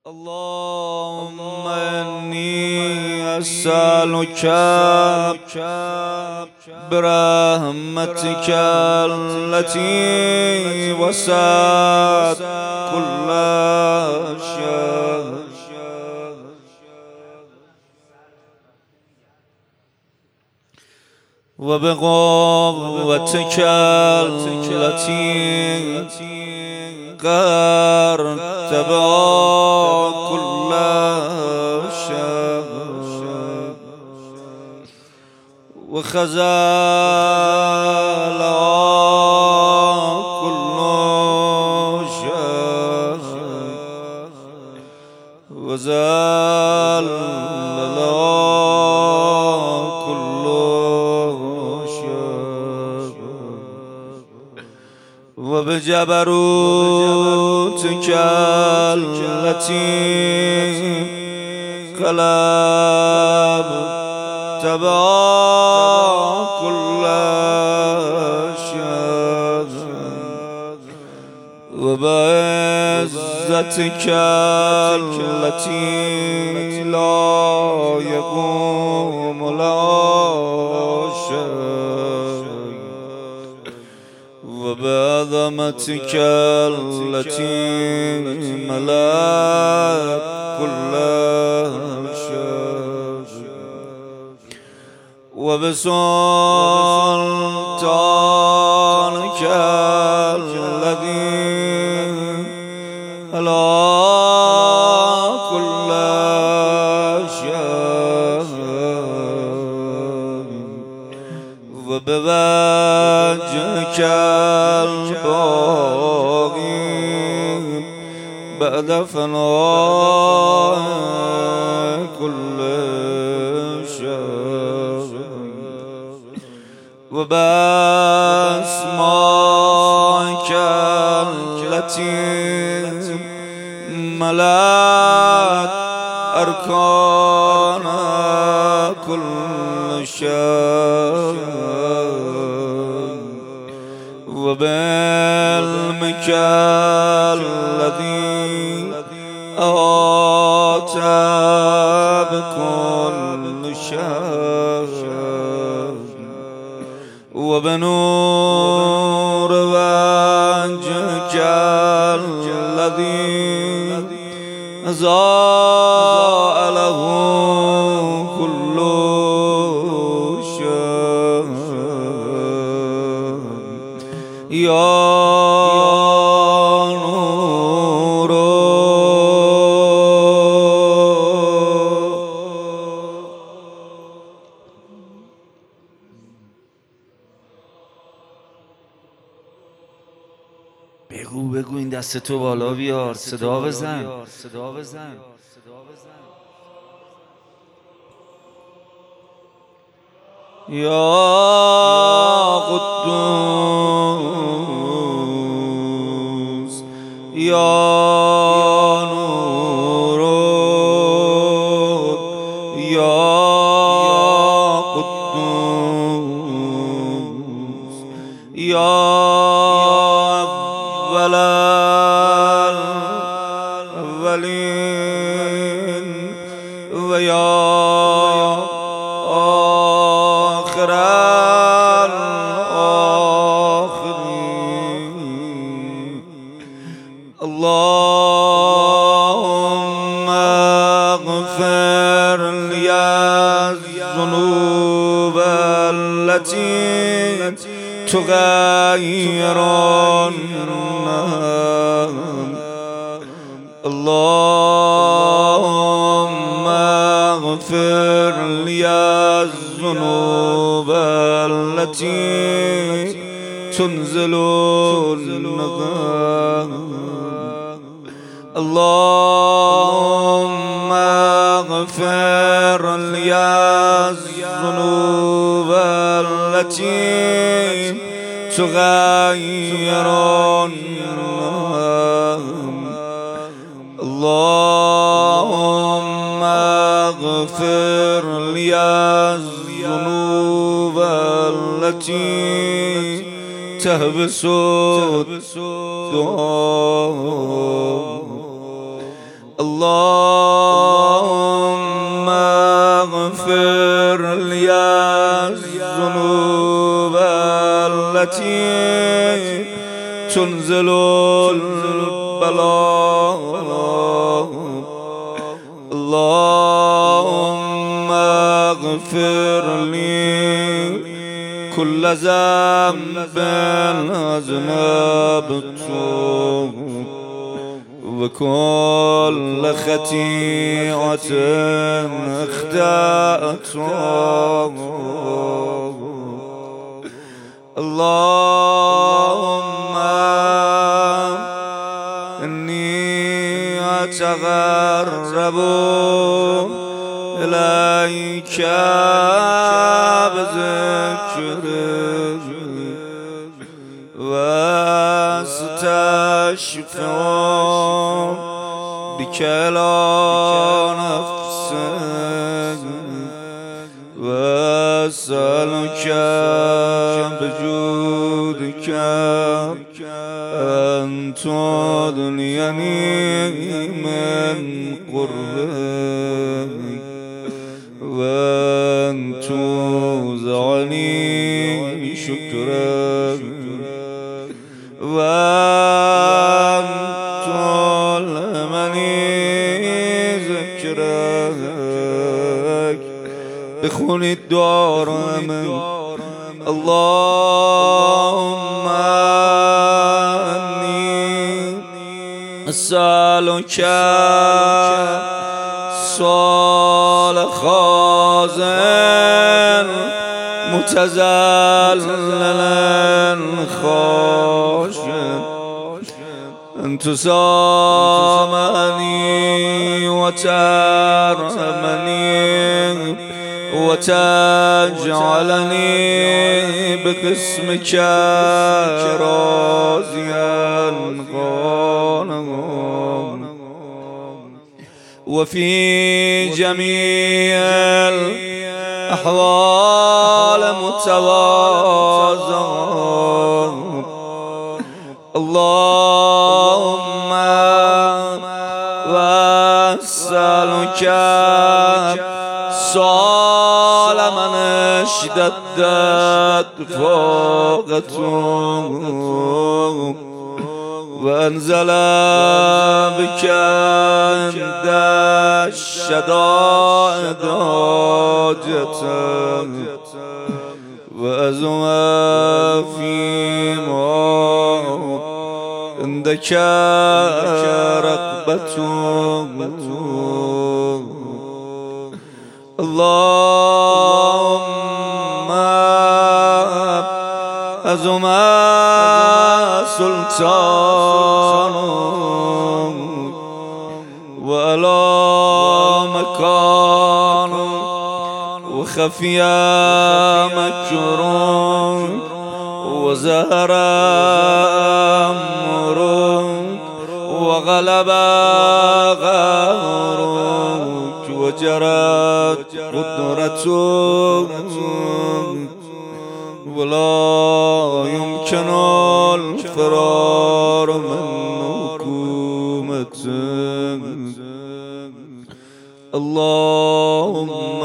اللهم إني أسألك برحمتك التي وسعت كل شيء وبقوتك التي قهرت بها كل شيء وخزالها كل شيء وزللها كل شيء وبجبروتك التي قلبت بها كل شيء وبعزتك التي لا يقوم لها شيء وبعظمتك التي ملأت كل شيء وبسلطانك الذي على كل شيء وبوجهك الباقي بعد فناء كل شيء وبأسمائك التي ملأت أركان كل شيء وبعلمك الذي أحاط بكل شيء وبنور وجهك الذي أضاء له كل شيء يا نور بگو این دست تو بالا بیار صدا بزن یا قدوس یا نور یا قدوس یا أول الأولين ويا آخر الآخرين اللهم اغفر لي الذنوب التي تغير اللهم اغفر لي الذنوب التي تنزل النقم اللهم اغفر لي الذنوب التي تغير اللهم اغفر لي الذنوب التي تحبس الدعاء اللهم اغفر لي الذنوب التي تنزل البلاء. اللهم اغفر لي كل ذنب أذنبته وكل خطيئة اخطأته. اللهم إني أتقرب إليك بذكرك واستشفع بك إلى نفسك وأسألك بجودك أن تدنيني من قربك وأن توزعني شكرك وأن تعلمني ذكرك بخون الدار من. اللهم إني أسألك سؤال خازن متذلل خاشع أن تسامحني وترحمني وتجعلني بقسمك راضيا قانعا وفي جميع الأحوال متواضعا. اللهم وأسألك سؤال من اشتدت فاقته وأنزل بك عند الشدائد حاجته وأزم فيما عندك رغبته. اللهم أزم سلطان وعلى مكان وخفي مكر وزهر أمرك وغلب غارك وجرت قدرتك ولا يمكن الفرار من حكومتك. اللهم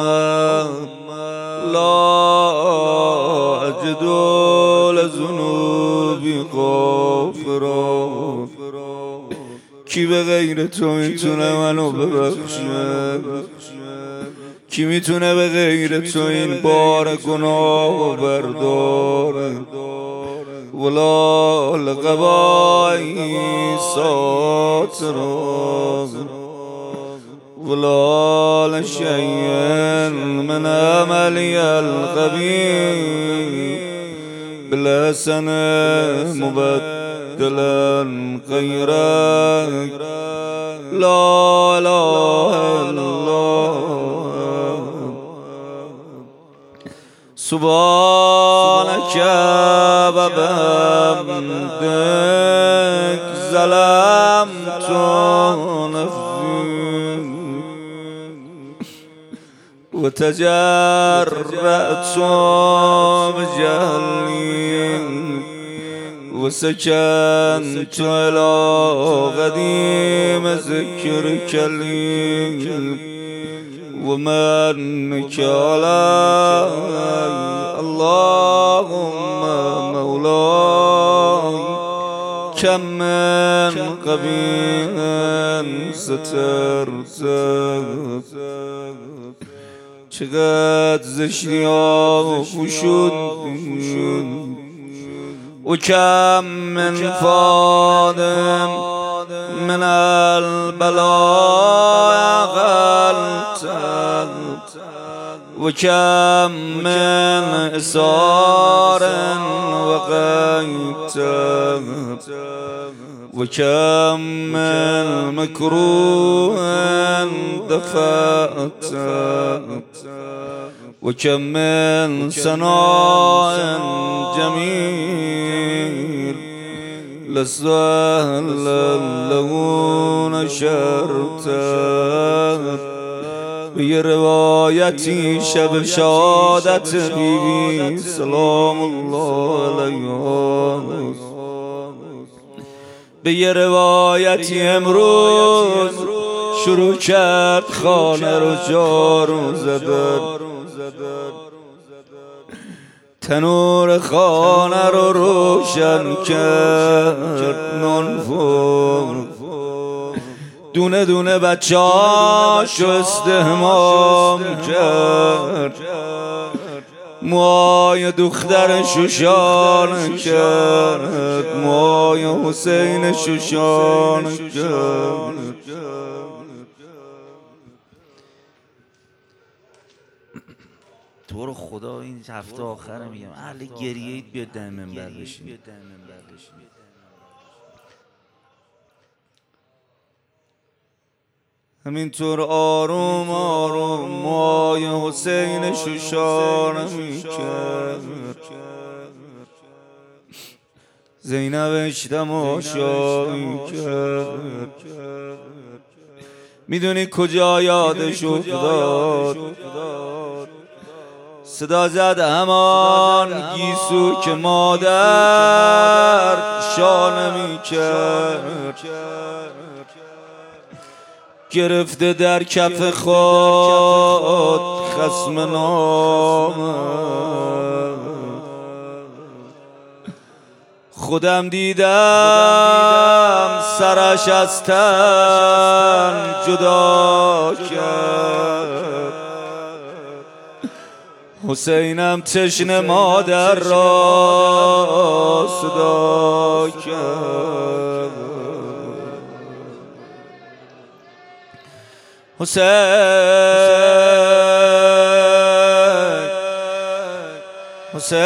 لا أجد لذنوبي غافرا. کی به غیر تو میتونه منو ببخشه؟ کی میتونه به غیر تو این بار گناه برداره؟ ولا لقبایی ساترا ولا لشيء من عملي القبيح بالحسن مبدلا غيرك. لا إله إلا الله. سبحانك وبحمدك ظلمت نفسي وتجرأت بجهلي وسكنت على قديم ذكرك لي ومنك علي اللهم مولاي كم من قبيح سترت چقدر زشتی ها پوشون و کم من فادم من البلاء غلت و کم من اسار وقیت و کم من مکروه دفعت وكم من سناء جميل لسهل له نشرت به روایتی شب شهادت بیبی سلام الله علیها به یه روایتی امروز شروع کرد خانه رو جارو زدن تنور خانه رو روشن کرد نونفور دونه دونه بچه‌هاشو استحمام کرد موهای دختر شوشان کرد موهای حسین شوشان کرد تو رو خدا این هفته آخره میگم اهل گریه‌اید بیاد دم منبر بشین. همینطور آروم آروم موهای حسین شوشان میکرد زینبش تماشا میکرد میدونی کجا یادش افتاد صدا زد همان گیسو که مادر شانه میکرد گرفته در کف خود خصم نام خودم دیدم سرش از تن جدا کرد حسینم تشنه مادر را صدا کرد حسین حسین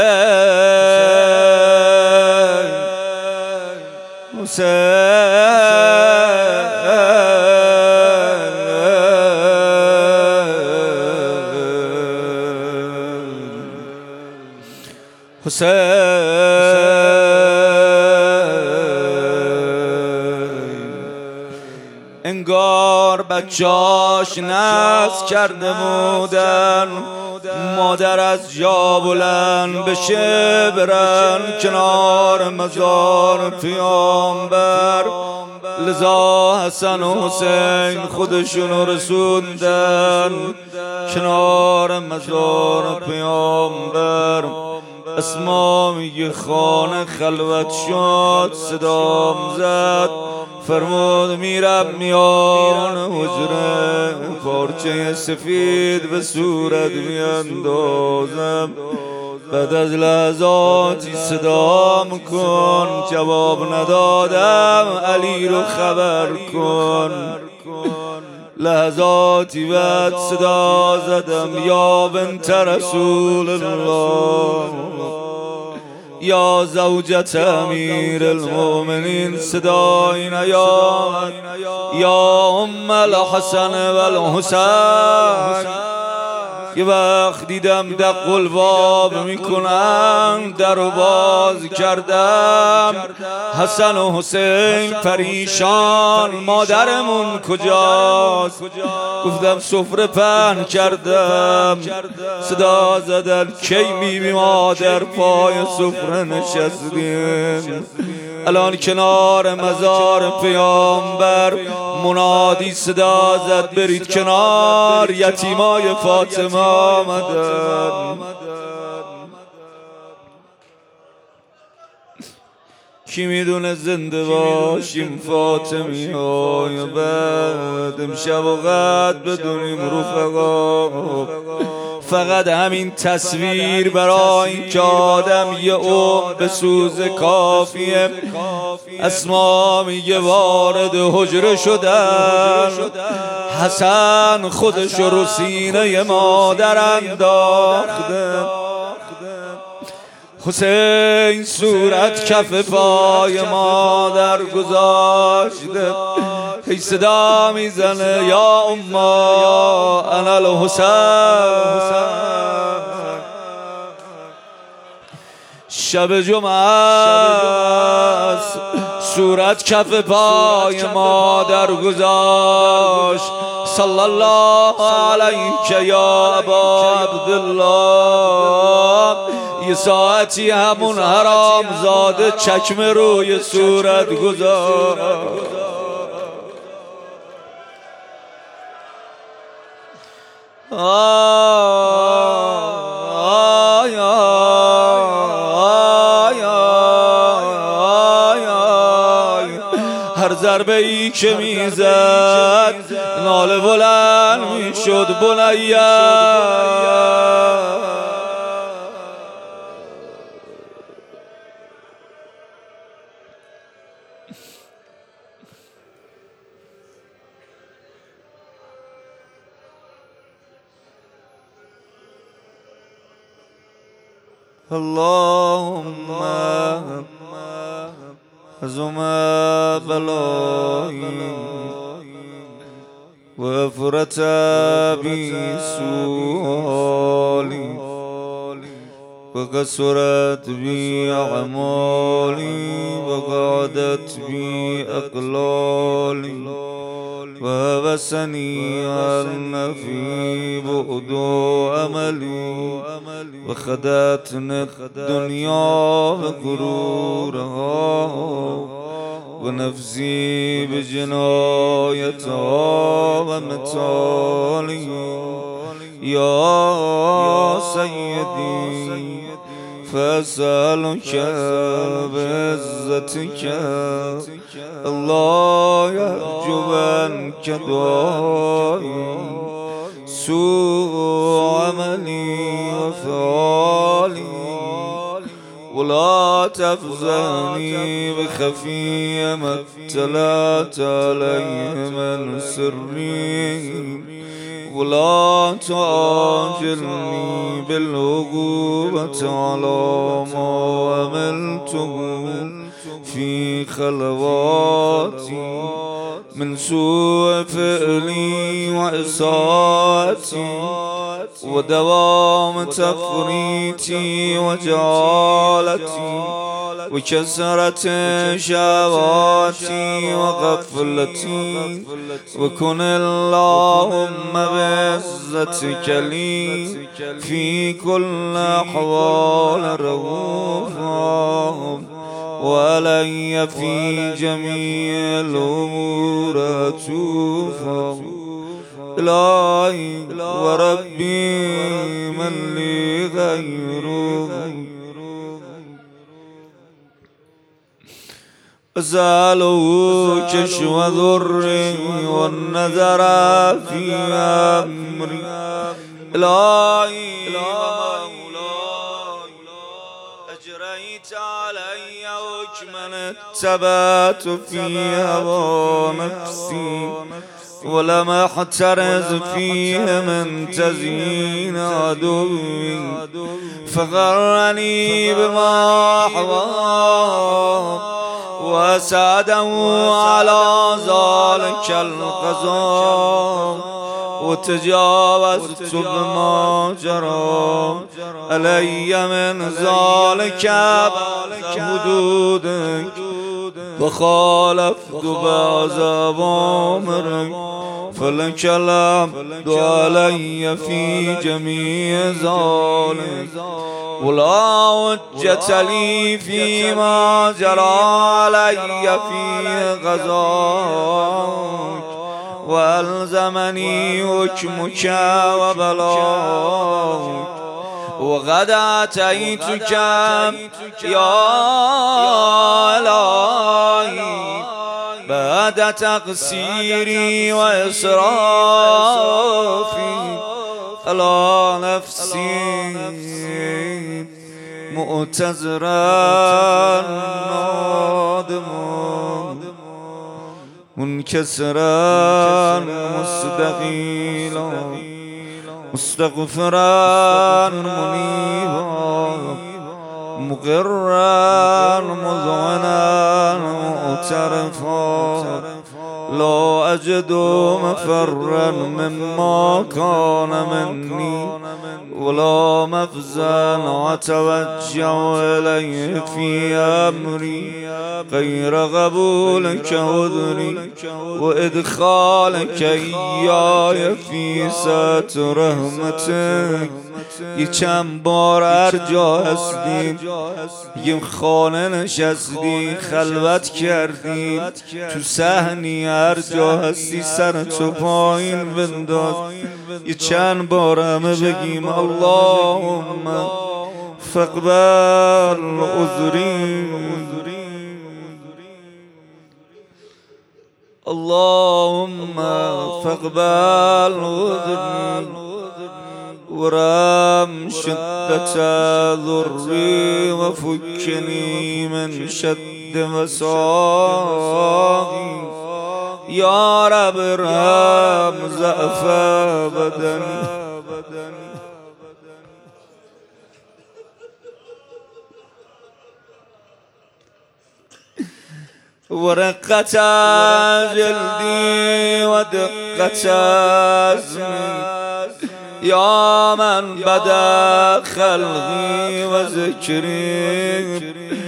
انگار بچه‌اش ناز کرده بودن مادر از جا بلند بشه برن کنار مزار پیامبر لذا حسن و حسین خودشونو رسوندن کنار مزار پیامبر اسما میگه خانه خلوت شد صدام زد فرمود میرم میان حجره پارچه سفید به صورت میاندازم بعد از لحظاتی صدام کن جواب ندادم علی رو خبر کن لحظاتی بعد صدا زدم یا بنت رسول الله یا زوجت امیر المؤمنین صدای نیامد یا ام الحسن و الحسین یه وقت دیدم دق الباب میکنن، در و باز کردم، حسن و حسین پریشان، مادرمون کجاست؟ گفتم سفره پهن کردم. صدا زدن کی میبی مادر پای سفره نشستیم؟ الان کنار مزار پیامبر منادی صدا زد برید کنار، یتیمای فاطمه آمدن. کی میدونه زنده باشیم فاطمی ها یا بعد امشب و قد بدونیم رفقا. فقط همین تصویر برای این که آدم یه عمر به سوز کافیه. اسما میگه وارد حجره شدن، حسن خودش رو سینه مادر انداخته، حسین صورت کف پای مادر گذاشته، هی صدا میزنه یا اما انا الحسین. شب جمعه است، صورت کف پای مادر گذاشت. صلی الله علیک یا ابا عبدالله. یه ساعتی همون حرام زاده چکمه روی صورت گذاشت. هر ضربه ای که میزد ناله بلند میشد بنیه. اللهم عظم بلایی و فرت بی سؤالی و قصرت بی اعمالی و قعدت بی اقلالی و وسنی النفی بعد عملی و خدتن الدنیا و غرورها و نفسی بجنایتها و متالی. یا سیدی فاسألك بعزتك الله يحجبنك دعائي سوء عملي وفعالي ولا تفزعني بخفي ما ابتلات عليه من سري ولا تعاجلني بالعقوبة على ما عملته في خلواتي من سوء فعلي وإساءتي ودوام تفريطي وجهالتي وكثرة شهواتي وغفلتي وكن اللهم بعزتك لي في كل أحوال رؤوفا وعلي في جميع الأمور أتوفا. إلهي وربي من لي غيره أسأله كشف ضري والنذر في أمري. إلهي ومولاي أجريت علي حكما اتبعت في هوى نفسي ولم احترز فيه من تزيين عدوي فغرني بما أحواه وأسعده على ذلك القضاء وتجاوزت بما جرى علي من ذلك حدودك وخالفت بعض أوامرك فلك الحمد علي في جميع ذلك ولا حجة لي فيما جرى علي في غزاك وألزمني حكمك وبلاك وقد أتيتك يا إلهي بعد تقصيري وإسرافي على نفسي معتذرا نادما منكسرا مستقيلا مستغفرا منيبا مقرا مذعنا معترفا لا أجد مفرا مما كان مني ولا مفزا أتوجه إليه في أمري غير قبولك عذري وإدخالك إياي في ستر رحمتك یه چند بار هر جا هستیم یه خانه نشستیم خلوت کردیم تو صحنی هر جا هستی سر تو پایین بنداز یه چند بار همه بگیم اللهم فاقبل عذری اللهم فاقبل عذری ورم شدة ضري وفكني من شد مساقي يا رب ارحم ضعف بدني ورقة جلدي ودقة عزمي يا من بدا خلقي وذكري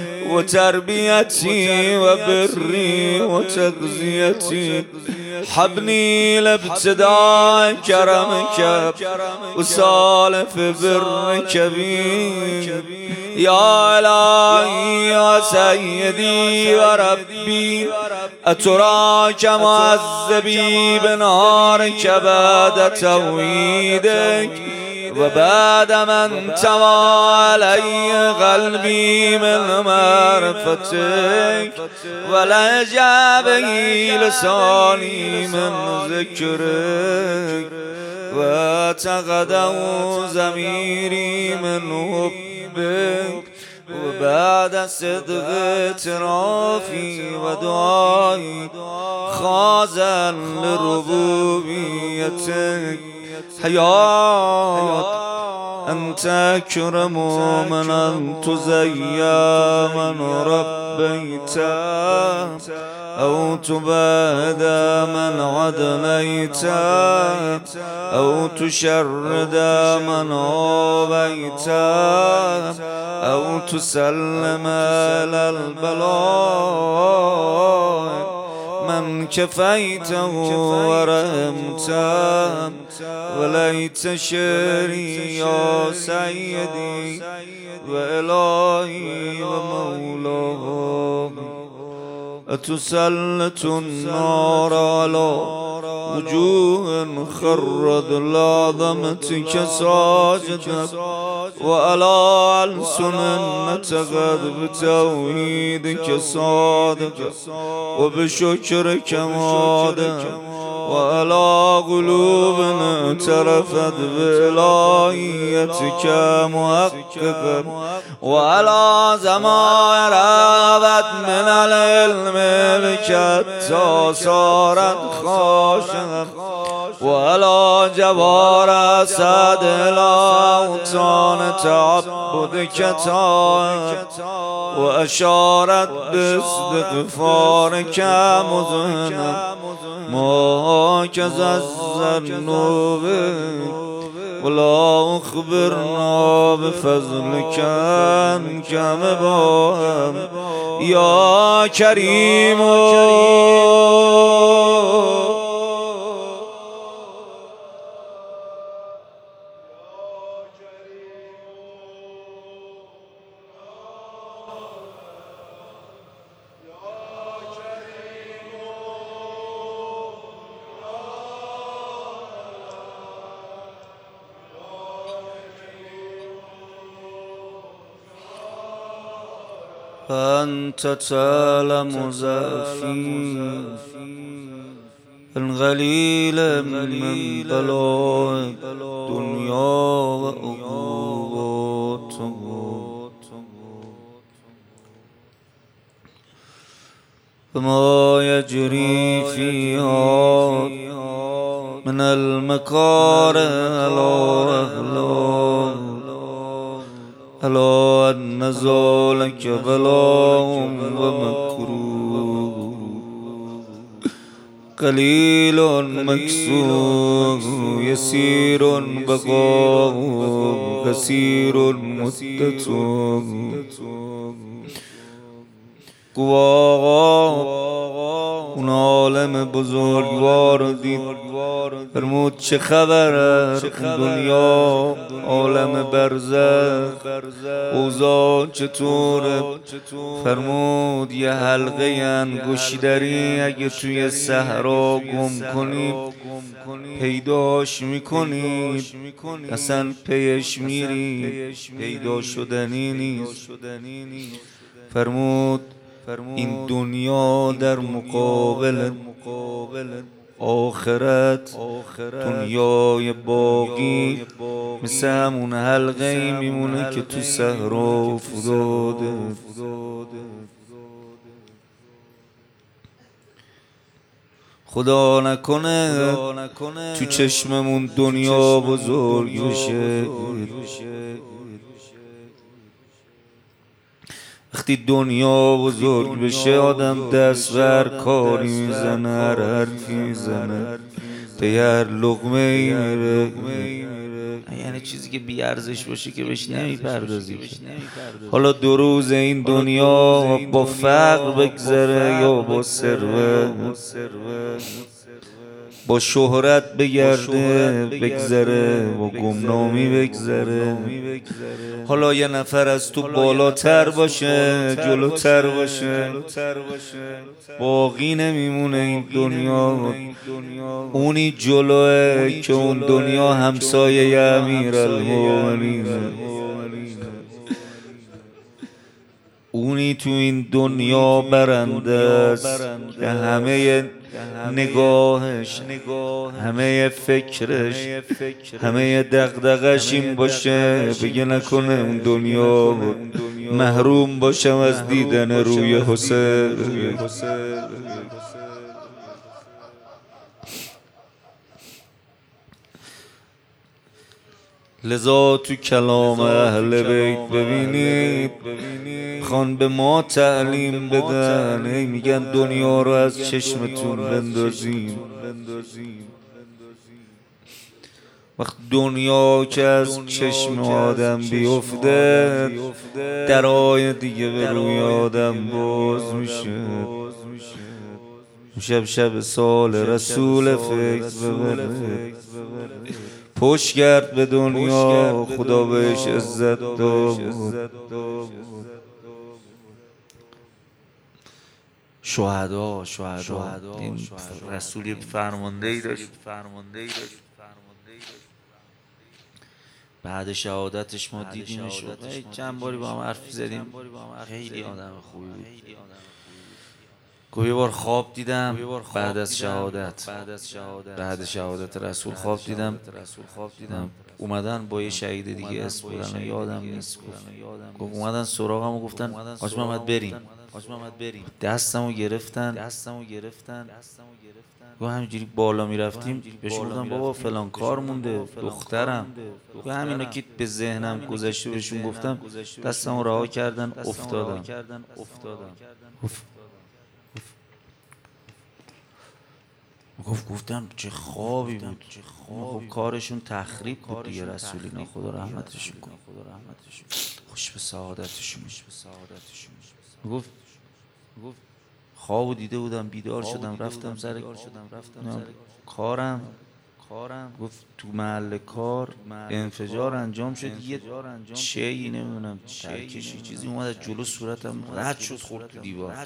وتربيتي وبري وتغذيتي حبني لابتداء كرمك وسالف برك بي يا إلهي يا سيدي وربي أتراك معذبي بنارك بعد توحيدك وبعد من توى علي قلبي من معرفتك ولجأ به لساني من ذكرك واتقده ضميري من حبك وبعد صدق اعترافي ودعائي خاضعا لربوبيتك حياة أنت أكرم من أن تزيى من ربيت أو تباد من عدليت أو تشرد من عابيت أو تسلم على البلاء من كفيته ورحمته وليت شعري يا سيدي وإلهي ومولاي أتسلط النار على وجوه خرت لعظمتك ساجدة وعلى ألسن نطقت بتوحيدك صادقة وبشكرك مادة وعلى قلوب اعترفت بإلهيتك محققة وعلى ضمائر رابت من العلم بك حتى صارت خاشعة ولا جبار اسد الاوطان تعبدك طاعت واشارت باستغفارك مذنب ما كز الذنوب ولا اخبرنا بفضلك كم بهم يا كريم أنت تعلم ضعفي الغليل من بلاء الدنيا وعقوباته وما يجري فيها من المكاره ألا أن ذلك بلاء ومكروه قليل مكسور يسير بقاء كثير مدته اون عالم بزرگوار دید فرمود چه خبره دنیا عالم برزخ اوضاع چطوره فرمود یه حلقه انگشتری اگه توی صحرا گم کنید پیداش میکنید اصلا پیش میرید پیدا شدنی نیست فرمود این دنیا در مقابل آخرت دنیای باقی مثل همون حلقه ای میمونه که تو صحرا افتاده خدا نکنه تو چشممون دنیا بزرگ بشه وقتی دنیا بزرگ بشه آدم دست بر کاری میزنه هر حرفی میزنه به هر لقمه ای میره یعنی چیزی که بیارزش باشه که بهش نمیپردازی حالا 2 روز این دنیا با فقر بگذره یا با ثروت با شهرت بگرده بگذره با گمنامی بگذره حالا یه نفر از تو بالاتر باشه جلوتر باشه باقی نمیمونه این دنیا اونی جلوه که اون دنیا همسایه امیرالمومنینه اونی تو این دنیا برنده است که همه نگاهش همه فکرش همه دغدغش این باشه بگه نکنه اون دنیا محروم باشم از دیدن روی حسین لذا تو کلام اهل بیت ببینید خان به ما تعلیم بدن ای میگن دنیا رو از چشمتون بندازیم وقت دنیا که از چشم آدم بیفته درای دیگه به روی آدم باز میشه شب سال رسول فکر ببره پشت کرد به دنیا خدا بهش عزت داد شهدا این رسولی فرماندهی داشت بعد شهادتش ما دیدیمش چند باری با هم حرف زدیم خیلی آدم خوبی بود یه بار خواب دیدم بعد از شهادت رسول خواب دیدم اومدن با یه شهید دیگه اسم بودن یادم نیست گفت اومدن سراغم و گفتن حاج محمد بریم دستمو گرفتن و همینجوری بالا میرفتیم بهش گفتم بابا فلان کار مونده دخترم، و همینا که به ذهنم گذشته بهشون گفتم، دستمو رها کردن افتادم. گفتم چه خوابی بود. خب کارشون تخریب بود دیگه، رسول اینا خدا رحمتشون کنه، خوش به سعادتشون. گفت خوابو دیده بودم، بیدار شدم رفتم سر کارم. گفت تو محل کار انفجار انجام شد، یه چیزی نمیدونم ترکشی چیزی اومد از جلو صورتم رد شد خورد تو دیوار.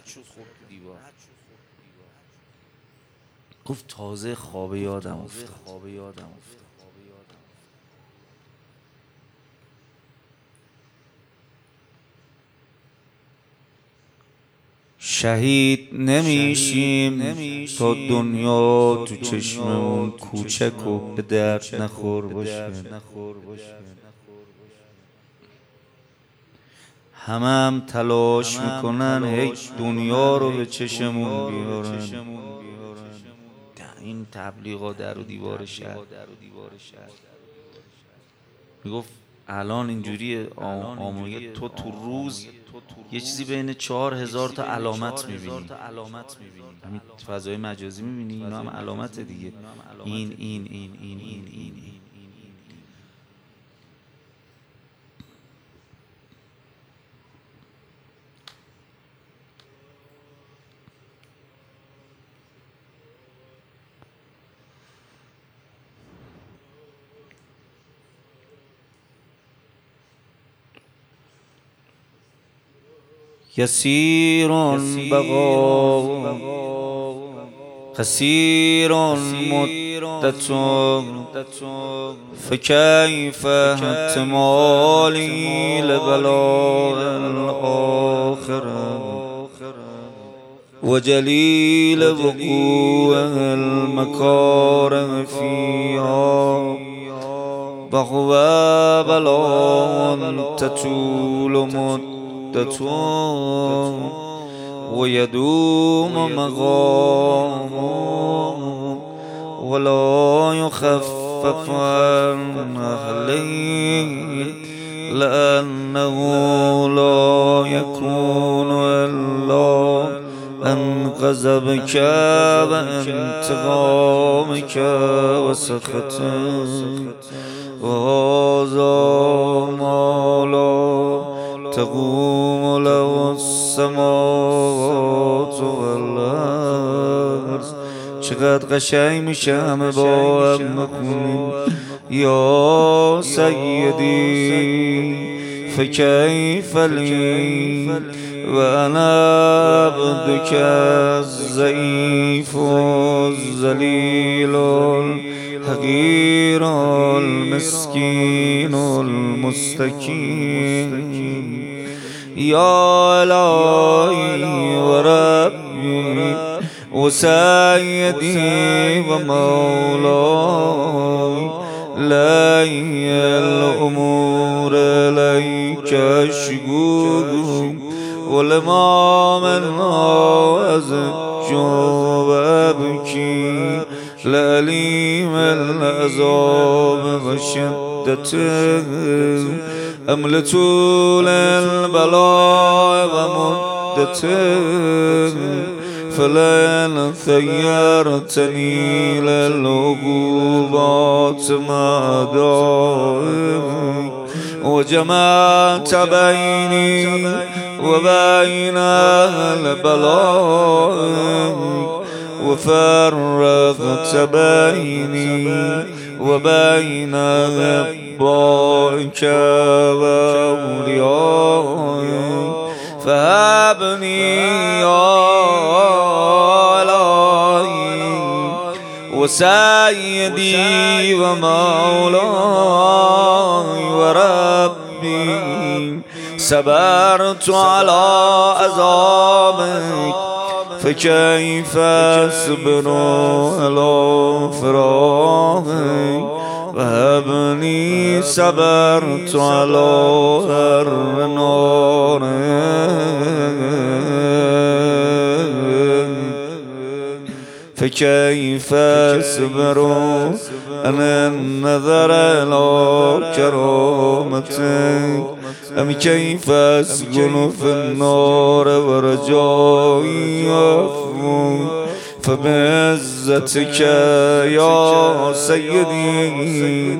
گفت تازه خواب یادم افتاد. شهید نمیشیم تا دنیا تو چشممون کوچک و به درد نخور باشه. هم تلاش میکنن هی دنیا رو به چشمون بیارن. این تبلیغا در و دیوار شهر. میگفت الان اینجوری آموزه تو روز یه چیزی بین 4000 تا علامت میبینی. همین فضای مجازی میبینی، اینا هم علامت دیگه. این يسير بقاء قصير مدة فكيف احتمالي لبلاء الآخرة وجليل وقوع المكارم فيها وهو بلاء تطول مدة ويدوم مقام ولا يخفف عن أهله لأنه لا يكون إلا أن غضبك وانتقامك وسخطك وهذا ما لا تقوم له السماوات والارض. چقدر قشنگ میشه همه با هم بخونیم یا سیدی فکیف لی و انا عبدک الضعیف الذلیل الحقیر المسکین المستکین يا إلهي وربي وسيدي ومولاي لي الأمور إليك أشكو ولما منا أزج وأبكي لأليم العذاب وشدته أمل طول البلاء ومدته فلن ثيرتني للعقوبات مدائك وجمعت بيني وبين البلاء وفرقت بيني وبين أتباعك وأوليائك فهبني يا إلهي وسيدي ومولاي وربي صبرت على عذابك فكيف أصبر على فراقك وهبني صبرت على النار فكيف أصبر عن النظر إلى كرامتك أم كيف أسكن في النار ورجائي عفوك فبعزتك يا سيدي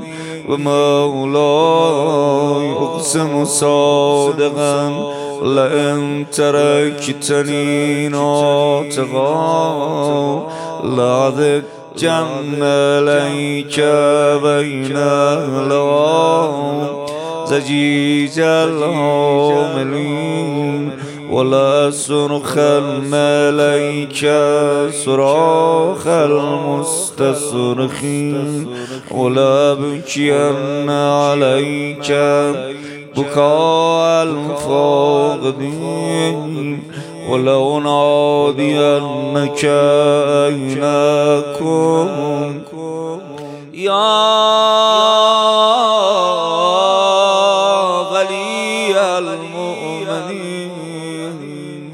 ومولاي أقسم صادقا لئن تركتني ناطقا لأضجن إليك بين الهوام زجيج العاملين ولا صرخن إليك صراخ المستصرخين ولا بكين عليك بكاء الفاقدين ولو نادينك أين كنت يا ولي المؤمنين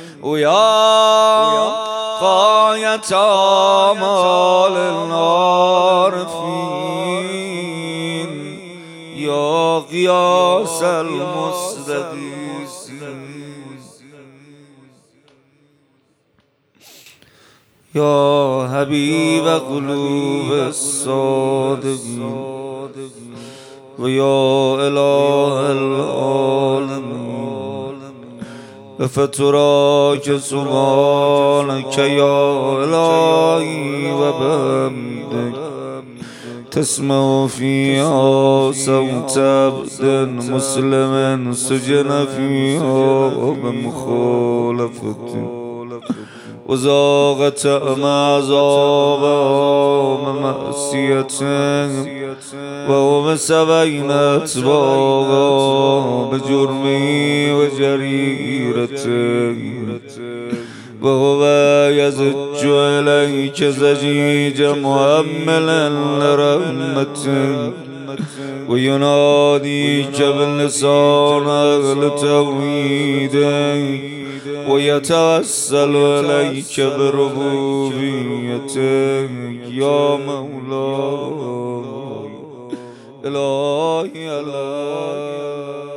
ويا غاية آمال العارفين يا غياث المستغيثين يا حبيب قلوب الصادقين ويا إله العالمين فتراك سبحانك يا إلهي وبحمدك تسمع فيها صوت عبد مسلم سجن فيها بمخالفته وزاغت عذابها بمعصيته وهو سبعين أتباعا بجرمه وجريرته وهو يزج إليك زجيجا مؤملا لرحمته ويناديك باللسان أهل توحيده ويتوسل إليك بربوبيته يا مولاي إلهي الله